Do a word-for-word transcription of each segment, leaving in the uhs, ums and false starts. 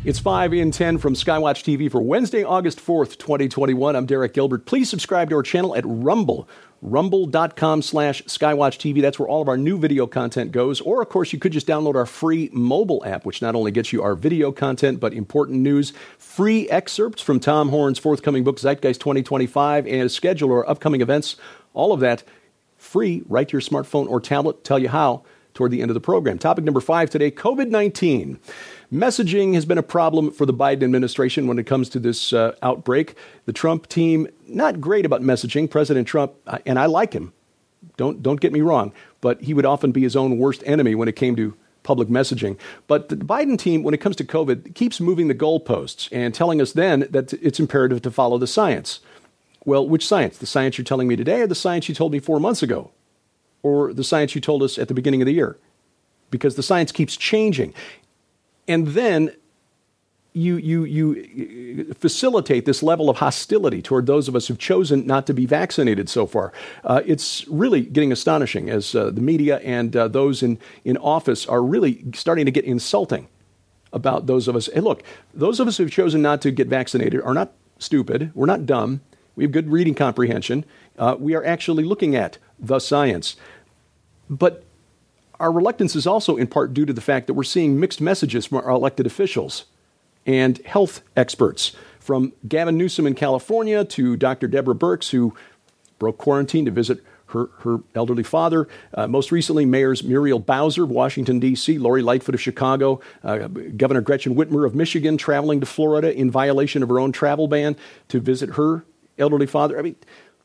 It's five in ten from Skywatch T V for Wednesday, August fourth, twenty twenty-one. I'm Derek Gilbert. Please subscribe to our channel at Rumble. Rumble.com slash Skywatch TV. That's where all of our new video content goes. Or, of course, you could just download our free mobile app, which not only gets you our video content, but important news, free excerpts from Tom Horn's forthcoming book, Zeitgeist twenty twenty-five, and a schedule or upcoming events. All of that free right to your smartphone or tablet. Tell you how toward the end of the program. Topic number five today, covid nineteen. Messaging has been a problem for the Biden administration when it comes to this uh, outbreak. The Trump team, not great about messaging. President Trump, and I like him, don't don't get me wrong, but he would often be his own worst enemy when it came to public messaging. But the Biden team, when it comes to COVID, keeps moving the goalposts and telling us then that it's imperative to follow the science. Well, which science? The science you're telling me today or the science you told me four months ago? Or the science you told us at the beginning of the year? Because the science keeps changing. And then you, you, you facilitate this level of hostility toward those of us who've chosen not to be vaccinated so far. Uh, it's really getting astonishing as uh, the media and uh, those in, in office are really starting to get insulting about those of us. Hey, look, those of us who've chosen not to get vaccinated are not stupid. We're not dumb. We have good reading comprehension. Uh, we are actually looking at the science. But our reluctance is also in part due to the fact that we're seeing mixed messages from our elected officials and health experts, from Gavin Newsom in California to Doctor Deborah Birx, who broke quarantine to visit her, her elderly father. Uh, most recently, Mayors Muriel Bowser of Washington, D C, Lori Lightfoot of Chicago, uh, Governor Gretchen Whitmer of Michigan traveling to Florida in violation of her own travel ban to visit her elderly father. I mean,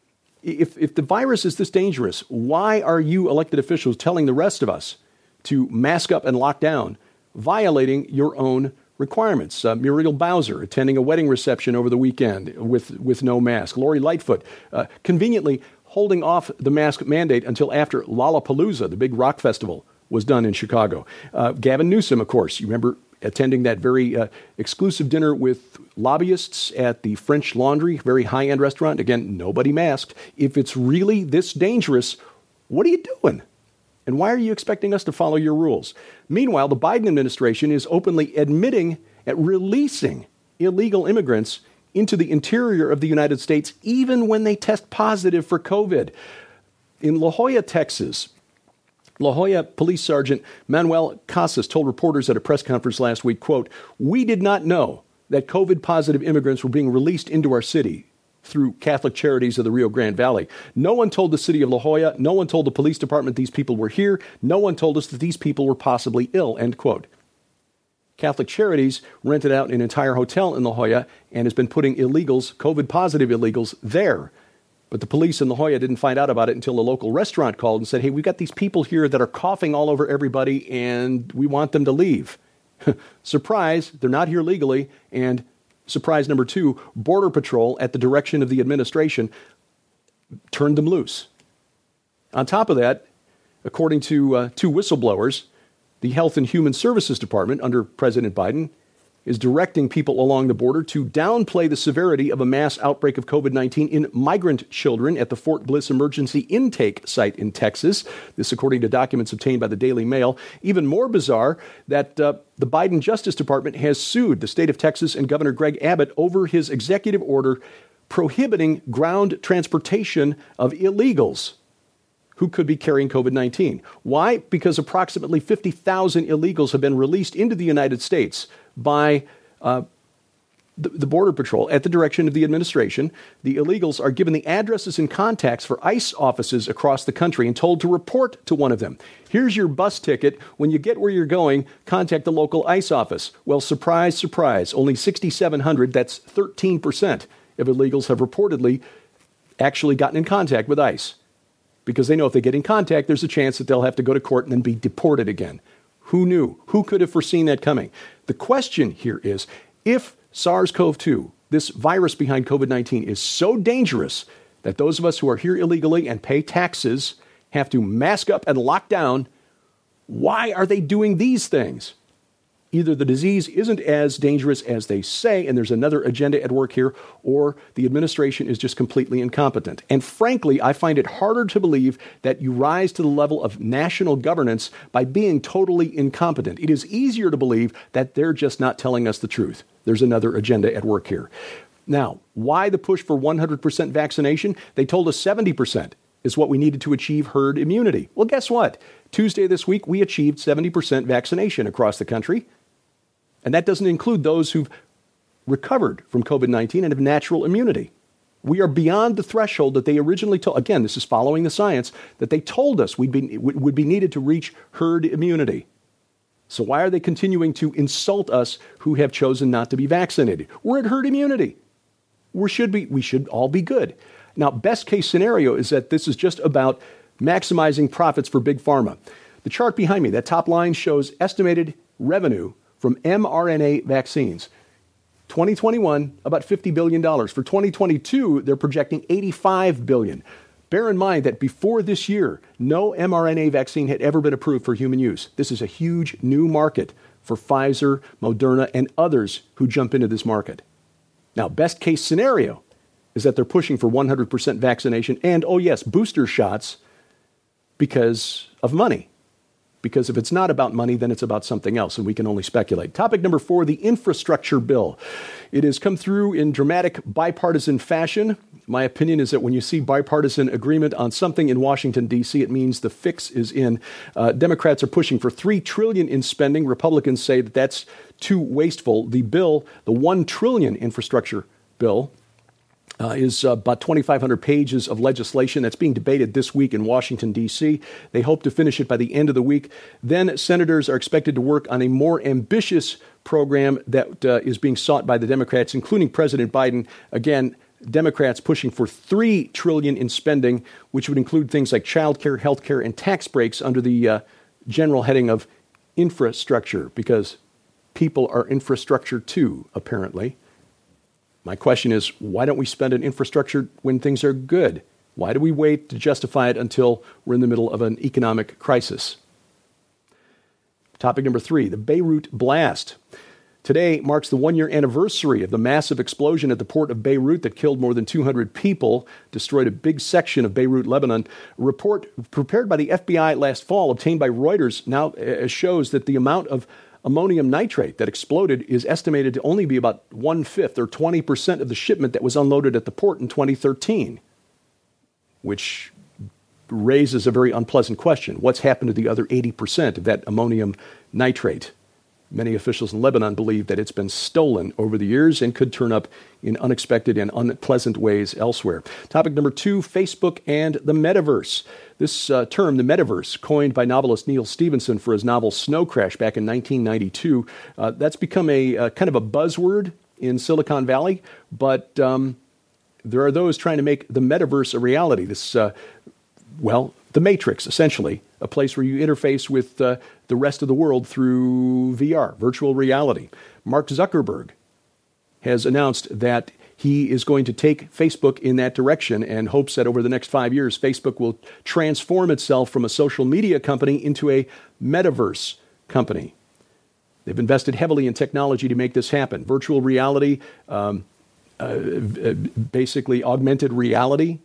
If if the virus is this dangerous, why are you elected officials telling the rest of us to mask up and lock down, violating your own requirements? Uh, Muriel Bowser attending a wedding reception over the weekend with, with no mask. Lori Lightfoot uh, conveniently holding off the mask mandate until after Lollapalooza, the big rock festival, was done in Chicago. Uh, Gavin Newsom, of course, you remember attending that very uh, exclusive dinner with lobbyists at the French Laundry, very high-end restaurant. Again, nobody masked. If it's really this dangerous, what are you doing? And why are you expecting us to follow your rules? Meanwhile, the Biden administration is openly admitting at releasing illegal immigrants into the interior of the United States, even when they test positive for COVID. In La Jolla, Texas, La Jolla Police Sergeant Manuel Casas told reporters at a press conference last week, quote, "We did not know that COVID-positive immigrants were being released into our city through Catholic Charities of the Rio Grande Valley. No one told the city of La Jolla, no one told the police department these people were here, no one told us that these people were possibly ill," end quote. Catholic Charities rented out an entire hotel in La Jolla and has been putting illegals, COVID-positive illegals, there. But the police in La Jolla didn't find out about it until a local restaurant called and said, "Hey, we've got these people here that are coughing all over everybody, and we want them to leave." Surprise, they're not here legally. And surprise number two, Border Patrol, at the direction of the administration, turned them loose. On top of that, according to uh, two whistleblowers, the Health and Human Services Department under President Biden is directing people along the border to downplay the severity of a mass outbreak of COVID nineteen in migrant children at the Fort Bliss Emergency Intake Site in Texas. This, according to documents obtained by the Daily Mail. Even more bizarre, that uh, the Biden Justice Department has sued the state of Texas and Governor Greg Abbott over his executive order prohibiting ground transportation of illegals who could be carrying COVID nineteen. Why? Because approximately fifty thousand illegals have been released into the United States by uh, the, the Border Patrol at the direction of the administration. The illegals are given the addresses and contacts for ICE offices across the country and told to report to one of them. Here's your bus ticket. When you get where you're going, contact the local ICE office. Well, surprise, surprise, only six thousand seven hundred, that's thirteen percent of illegals have reportedly actually gotten in contact with ICE, because they know if they get in contact, there's a chance that they'll have to go to court and then be deported again. Who knew? Who could have foreseen that coming? The question here is, if SARS-C o V two, this virus behind COVID nineteen, is so dangerous that those of us who are here illegally and pay taxes have to mask up and lock down, why are they doing these things? Either the disease isn't as dangerous as they say, and there's another agenda at work here, or the administration is just completely incompetent. And frankly, I find it harder to believe that you rise to the level of national governance by being totally incompetent. It is easier to believe that they're just not telling us the truth. There's another agenda at work here. Now, why the push for one hundred percent vaccination? They told us seventy percent is what we needed to achieve herd immunity. Well, guess what? Tuesday this week, we achieved seventy percent vaccination across the country. And that doesn't include those who've recovered from COVID nineteen and have natural immunity. We are beyond the threshold that they originally told. Again, this is following the science that they told us we'd be, would be needed to reach herd immunity. So why are they continuing to insult us who have chosen not to be vaccinated? We're at herd immunity. We should be. We should all be good. Now, best case scenario is that this is just about maximizing profits for Big Pharma. The chart behind me, that top line shows estimated revenue from mRNA vaccines. twenty twenty-one, about fifty billion dollars. For twenty twenty-two, they're projecting eighty-five billion dollars. Bear in mind that before this year, no mRNA vaccine had ever been approved for human use. This is a huge new market for Pfizer, Moderna, and others who jump into this market. Now, best case scenario is that they're pushing for one hundred percent vaccination and, oh yes, booster shots because of money. Because if it's not about money, then it's about something else, and we can only speculate. Topic number four, the infrastructure bill. It has come through in dramatic bipartisan fashion. My opinion is that when you see bipartisan agreement on something in Washington, D C, it means the fix is in. Uh, Democrats are pushing for three trillion dollars in spending. Republicans say that that's too wasteful. The bill, the one trillion dollars infrastructure bill, Uh, is uh, about twenty-five hundred pages of legislation that's being debated this week in Washington, D C. They hope to finish it by the end of the week. Then senators are expected to work on a more ambitious program that uh, is being sought by the Democrats, including President Biden. Again, Democrats pushing for three trillion dollars in spending, which would include things like child care, health care, and tax breaks under the uh, general heading of infrastructure, because people are infrastructure too, apparently. My question is, why don't we spend on infrastructure when things are good? Why do we wait to justify it until we're in the middle of an economic crisis? Topic number three, the Beirut blast. Today marks the one-year anniversary of the massive explosion at the port of Beirut that killed more than two hundred people, destroyed a big section of Beirut, Lebanon. A report prepared by the F B I last fall, obtained by Reuters, now shows that the amount of ammonium nitrate that exploded is estimated to only be about one-fifth or twenty percent of the shipment that was unloaded at the port in twenty thirteen, which raises a very unpleasant question. What's happened to the other eighty percent of that ammonium nitrate? Many officials in Lebanon believe that it's been stolen over the years and could turn up in unexpected and unpleasant ways elsewhere. Topic number two, Facebook and the metaverse. This uh, term, the metaverse, coined by novelist Neal Stephenson for his novel Snow Crash back in nineteen ninety-two, uh, that's become a uh, kind of a buzzword in Silicon Valley, but um, there are those trying to make the metaverse a reality. This, uh, well, the Matrix, essentially, a place where you interface with uh, the rest of the world through V R, virtual reality. Mark Zuckerberg has announced that he is going to take Facebook in that direction and hopes that over the next five years, Facebook will transform itself from a social media company into a metaverse company. They've invested heavily in technology to make this happen. Virtual reality, um, uh, basically augmented reality,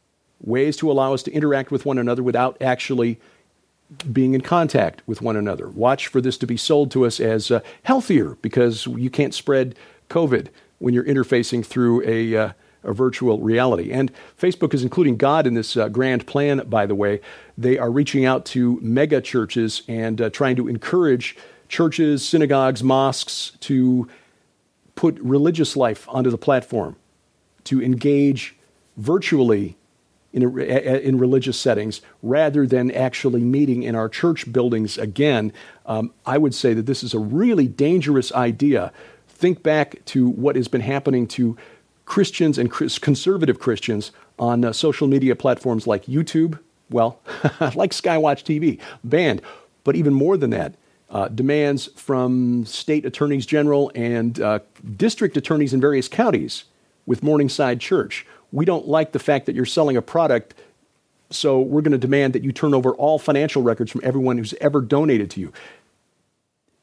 ways to allow us to interact with one another without actually being in contact with one another. Watch for this to be sold to us as uh, healthier, because you can't spread COVID when you're interfacing through a, uh, a virtual reality. And Facebook is including God in this uh, grand plan, by the way. They are reaching out to mega churches and uh, trying to encourage churches, synagogues, mosques to put religious life onto the platform, to engage virtually in, a, in religious settings rather than actually meeting in our church buildings again. Um, I would say that this is a really dangerous idea. Think back to what has been happening to Christians and conservative Christians on uh, social media platforms like YouTube, well, like Skywatch T V, banned. But even more than that, uh, demands from state attorneys general and uh, district attorneys in various counties with Morningside Church. We don't like the fact that you're selling a product, so we're going to demand that you turn over all financial records from everyone who's ever donated to you.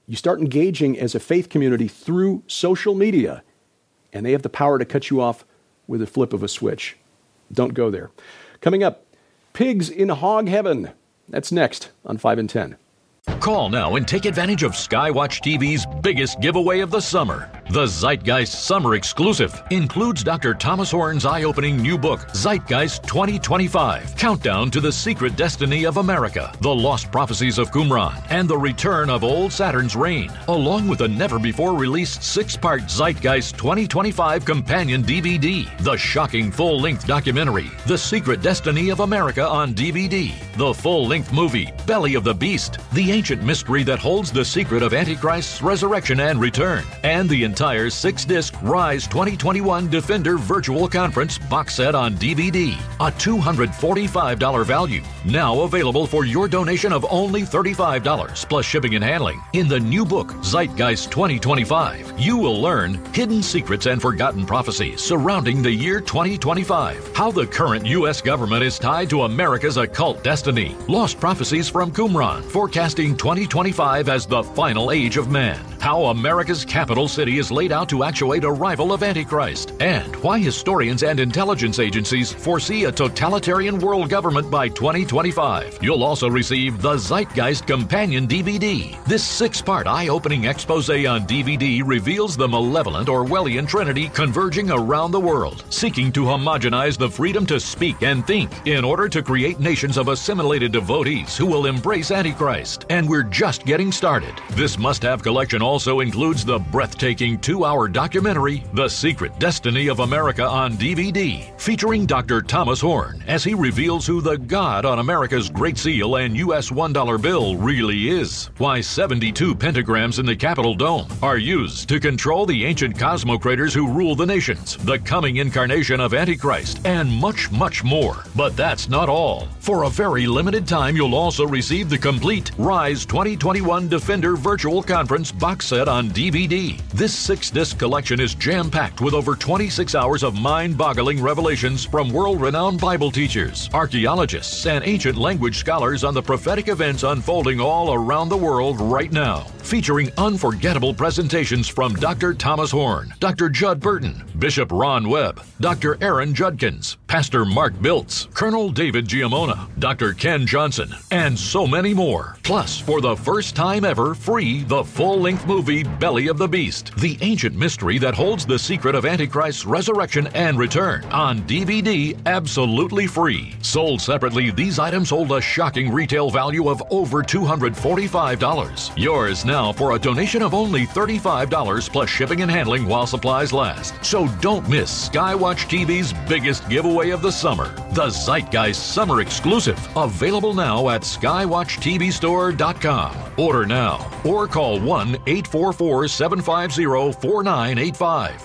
You start engaging as a faith community through social media, and they have the power to cut you off with a flip of a switch. Don't go there. Coming up, pigs in hog heaven. That's next on five and ten. Call now and take advantage of Skywatch T V's biggest giveaway of the summer. The Zeitgeist Summer Exclusive includes Doctor Thomas Horn's eye-opening new book, Zeitgeist twenty twenty-five, Countdown to the Secret Destiny of America, The Lost Prophecies of Qumran, and the Return of Old Saturn's Reign, along with a never-before-released six-part Zeitgeist twenty twenty-five companion D V D, the shocking full-length documentary, The Secret Destiny of America on D V D, the full-length movie, Belly of the Beast, the ancient mystery that holds the secret of Antichrist's resurrection and return, and the entire six-disc Rise twenty twenty-one Defender Virtual Conference box set on D V D, a two hundred forty-five dollars value, now available for your donation of only thirty-five dollars plus shipping and handling. In the new book, Zeitgeist twenty twenty-five, you will learn hidden secrets and forgotten prophecies surrounding the year twenty twenty-five, how the current U S government is tied to America's occult destiny, lost prophecies from Qumran, forecasting twenty twenty-five as the final age of man, how America's capital city is laid out to actuate arrival of Antichrist, and why historians and intelligence agencies foresee a totalitarian world government by twenty twenty-five. You'll also receive the Zeitgeist Companion D V D. This six-part eye-opening expose on D V D reveals the malevolent Orwellian trinity converging around the world, seeking to homogenize the freedom to speak and think in order to create nations of assimilated devotees who will embrace Antichrist. And we're just getting started. This must-have collection also includes the breathtaking two-hour documentary, The Secret Destiny of America on D V D, featuring Doctor Thomas Horn as he reveals who the God on America's Great Seal and U S one dollar bill really is, why seventy-two pentagrams in the Capitol Dome are used to control the ancient cosmocrators who rule the nations, the coming incarnation of Antichrist, and much, much more. But that's not all. For a very limited time, you'll also receive the complete Rise twenty twenty-one Defender Virtual Conference box set on D V D. This six-disc collection is jam-packed with over twenty-six hours of mind-boggling revelations from world-renowned Bible teachers, archaeologists, and ancient language scholars on the prophetic events unfolding all around the world right now, featuring unforgettable presentations from Doctor Thomas Horn, Doctor Judd Burton, Bishop Ron Webb, Doctor Aaron Judkins, Pastor Mark Biltz, Colonel David Giamona, Doctor Ken Johnson, and so many more. Plus, for the first time ever, free the full-length movie Belly of the Beast, the ancient mystery that holds the secret of Antichrist's resurrection and return, on D V D, absolutely free. Sold separately, these items hold a shocking retail value of over two hundred forty-five dollars. Yours now for a donation of only thirty-five dollars plus shipping and handling while supplies last. So don't miss Skywatch T V's biggest giveaway of the summer, the Zeitgeist Summer Exclusive, available now at skywatch t v store dot com. Order now or call one eight four four, seven five zero, four nine eight five.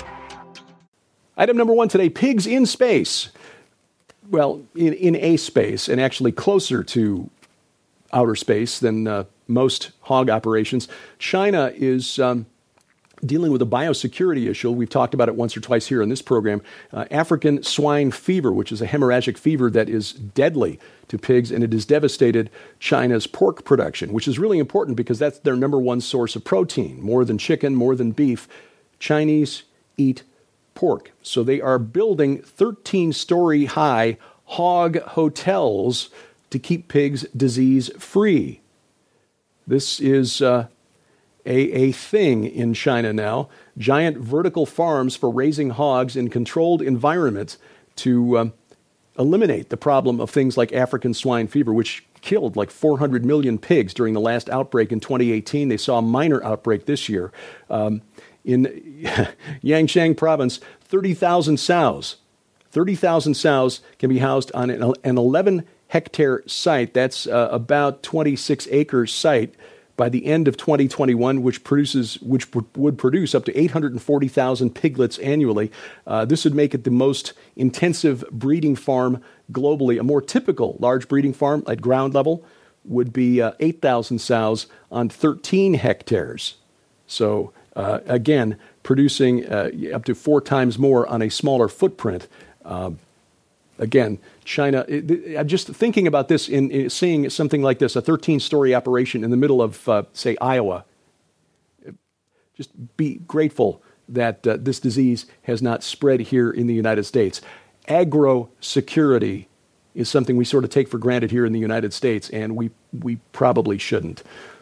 Item number one today, pigs in space. Well, in, in a space, and actually closer to outer space than uh, most hog operations. China is um, dealing with a biosecurity issue. We've talked about it once or twice here in this program. Uh, African swine fever, which is a hemorrhagic fever that is deadly to pigs, and it has devastated China's pork production, which is really important because that's their number one source of protein. More than chicken, more than beef, Chinese eat pork. So they are building thirteen-story high hog hotels to keep pigs disease-free. This is uh, a, a thing in China now. Giant vertical farms for raising hogs in controlled environments to um, eliminate the problem of things like African swine fever, which killed like four hundred million pigs during the last outbreak in twenty eighteen. They saw a minor outbreak this year. Um, in Yangshan province, thirty thousand sows. thirty thousand sows can be housed on an, an eleven hectare site. That's uh, about twenty-six acre site by the end of twenty twenty-one, which produces, which w- would produce up to eight hundred forty thousand piglets annually. Uh, this would make it the most intensive breeding farm globally. A more typical large breeding farm at ground level would be uh, eight thousand sows on thirteen hectares. So uh, again, producing uh, up to four times more on a smaller footprint. Uh, Again, China, it, I'm just thinking about this in, in seeing something like this, a thirteen-story operation in the middle of, uh, say, Iowa. just be grateful that uh, this disease has not spread here in the United States. Agro-security is something we sort of take for granted here in the United States, and we, we probably shouldn't.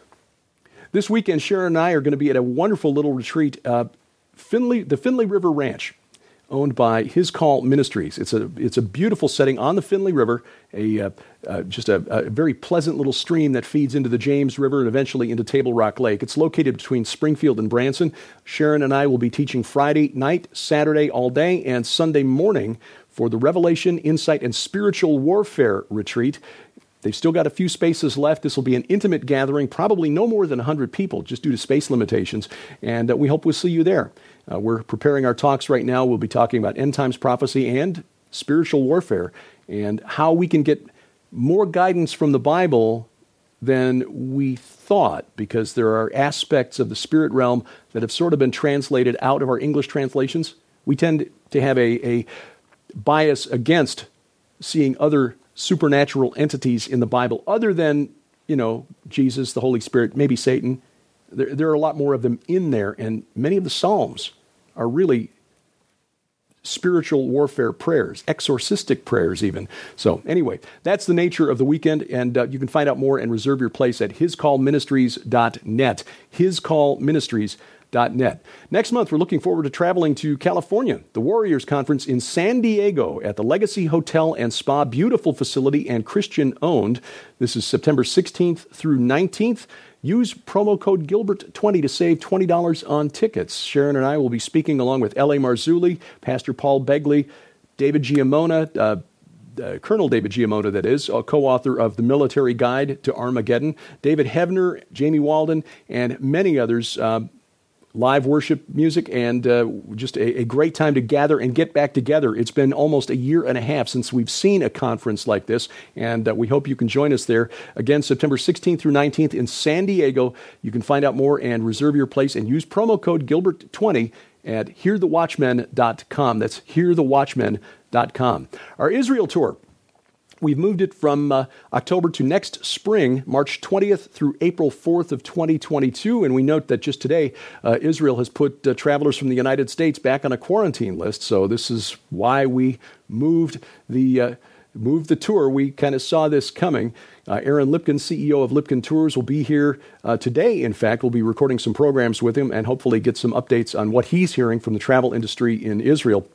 This weekend, Sharon and I are going to be at a wonderful little retreat, uh, Finley, the Finley River Ranch, owned by His Call Ministries. It's a it's a beautiful setting on the Finley River, a uh, uh, just a, a very pleasant little stream that feeds into the James River and eventually into Table Rock Lake. It's located between Springfield and Branson. Sharon and I will be teaching Friday night, Saturday all day, and Sunday morning for the Revelation, Insight, and Spiritual Warfare Retreat. They've still got a few spaces left. This will be an intimate gathering, probably no more than one hundred people, just due to space limitations, and uh, we hope we'll see you there. Uh, we're preparing our talks right now. We'll be talking about end times prophecy and spiritual warfare and how we can get more guidance from the Bible than we thought, because there are aspects of the spirit realm that have sort of been translated out of our English translations. We tend to have a, a bias against seeing other supernatural entities in the Bible other than, you know, Jesus, the Holy Spirit, maybe Satan. There, there are a lot more of them in there, and many of the Psalms are really spiritual warfare prayers, exorcistic prayers even. So anyway, that's the nature of the weekend, and uh, you can find out more and reserve your place at his call ministries dot net, his call ministries dot net. Next month, we're looking forward to traveling to California, the Warriors Conference in San Diego at the Legacy Hotel and Spa, beautiful facility and Christian-owned. This is September sixteenth through nineteenth. Use promo code Gilbert twenty to save twenty dollars on tickets. Sharon and I will be speaking along with L A Marzulli, Pastor Paul Begley, David Giamona, uh, uh, Colonel David Giamona, that is, a co-author of The Military Guide to Armageddon, David Hevner, Jamie Walden, and many others. Uh, live worship music, and uh, just a, a great time to gather and get back together. It's been almost a year and a half since we've seen a conference like this, and uh, we hope you can join us there. Again, September sixteenth through nineteenth in San Diego. You can find out more and reserve your place and use promo code Gilbert twenty at hear the watchmen dot com. That's hear the watchmen dot com. Our Israel tour, we've moved it from uh, October to next spring, March twentieth through April fourth of twenty twenty-two. And we note that just today, uh, Israel has put uh, travelers from the United States back on a quarantine list. So this is why we moved the uh, moved the tour. We kind of saw this coming. Uh, Aaron Lipkin, C E O of Lipkin Tours, will be here uh, today. In fact, we'll be recording some programs with him and hopefully get some updates on what he's hearing from the travel industry in Israel.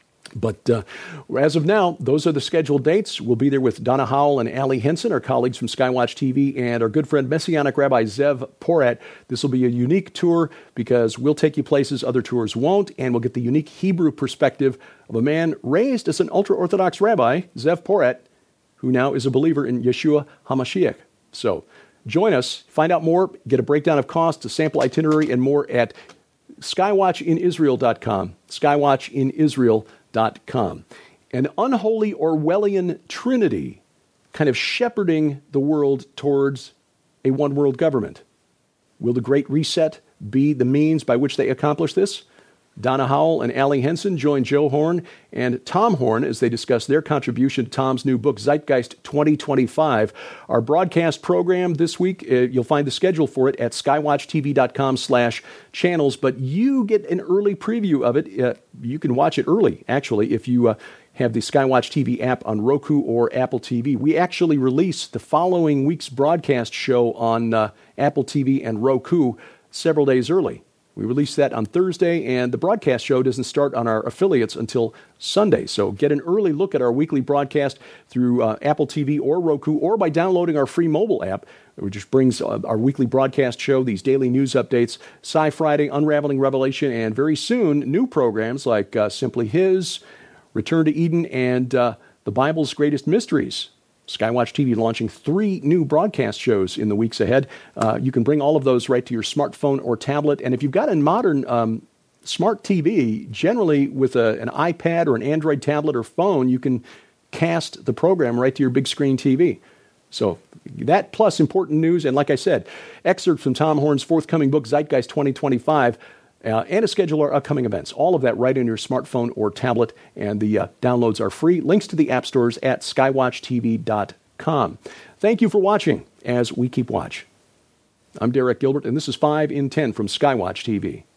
But uh, as of now, those are the scheduled dates. We'll be there with Donna Howell and Allie Henson, our colleagues from Skywatch T V, and our good friend Messianic Rabbi Zev Porat. This will be a unique tour because we'll take you places other tours won't, and we'll get the unique Hebrew perspective of a man raised as an ultra-Orthodox rabbi, Zev Porat, who now is a believer in Yeshua HaMashiach. So join us, find out more, get a breakdown of costs, a sample itinerary, and more at skywatch in israel dot com, skywatch in israel dot com. An unholy Orwellian trinity kind of shepherding the world towards a one-world government. Will the Great Reset be the means by which they accomplish this? Donna Howell and Allie Henson join Joe Horn and Tom Horn as they discuss their contribution to Tom's new book, Zeitgeist twenty twenty-five. Our broadcast program this week, uh, you'll find the schedule for it at skywatch t v dot com slash channels, but you get an early preview of it. Uh, you can watch it early, actually, if you uh, have the Skywatch T V app on Roku or Apple T V. We actually release the following week's broadcast show on uh, Apple T V and Roku several days early. We release that on Thursday, and the broadcast show doesn't start on our affiliates until Sunday. So get an early look at our weekly broadcast through uh, Apple T V or Roku, or by downloading our free mobile app, which just brings uh, our weekly broadcast show, these daily news updates, Sci Friday, Unraveling Revelation, and very soon, new programs like uh, Simply His, Return to Eden, and uh, The Bible's Greatest Mysteries. Skywatch T V launching three new broadcast shows in the weeks ahead. Uh, you can bring all of those right to your smartphone or tablet. And if you've got a modern um, smart T V, generally with a, an iPad or an Android tablet or phone, you can cast the program right to your big screen T V. So that plus important news. And like I said, excerpts from Tom Horn's forthcoming book, Zeitgeist twenty twenty-five, Uh, and a schedule our upcoming events. All of that right in your smartphone or tablet, and the uh, downloads are free. Links to the app stores at skywatch t v dot com. Thank you for watching as we keep watch. I'm Derek Gilbert, and this is five in ten from Skywatch T V.